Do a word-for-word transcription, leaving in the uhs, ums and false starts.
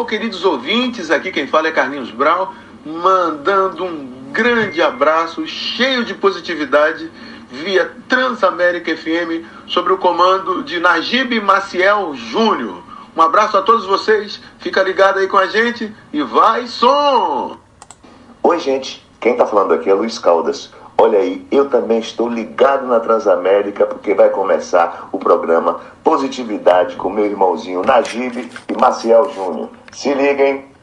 queridos ouvintes, aqui quem fala é Carlinhos Brau, mandando um grande abraço cheio de positividade via Transamérica F M, sobre o comando de Najib Maciel Júnior. Um abraço a todos vocês, fica ligado aí com a gente e vai som! Oi gente, quem tá falando aqui é Luiz Caldas. Olha aí, eu também estou ligado na Transamérica porque vai começar o programa Positividade com meu irmãozinho Najib e Maciel Júnior. Se liguem!